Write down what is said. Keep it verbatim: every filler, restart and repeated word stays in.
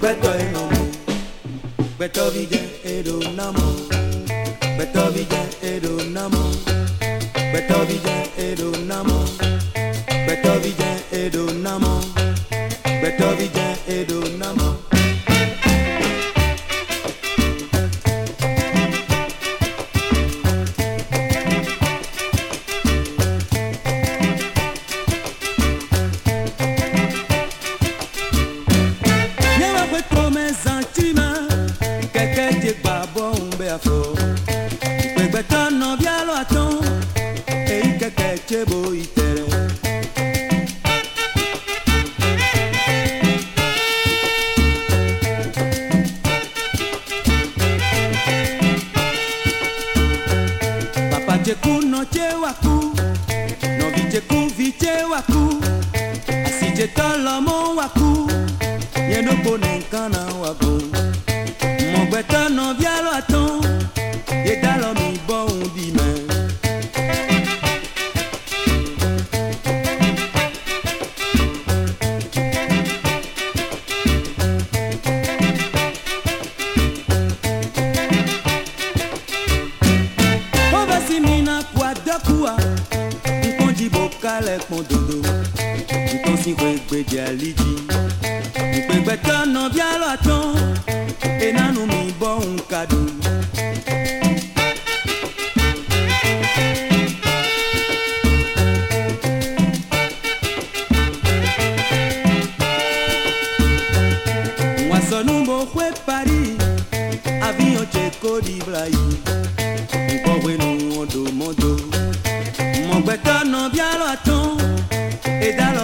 Beto enomo, beto vije edo namo, beto vije edo namo, beto vije edo namo, beto vije edo namo, beto vije edo namo. Cheku no chewaku, no vicheku vichewaku, asije tolomo waku, yeno pone kana wago. Mo gbeta no bialo aton, ye dalo mi bo undi me. Nkonji bokale pondodo, nkonsi wegbeje aliji, nkpegbeta no bialo aton, enanu mi bo unkadu. Mwasonu mo kwe Paris, avion cheko di Brayi, nkwe no odo modo. Mon beto no bialo aton, et dans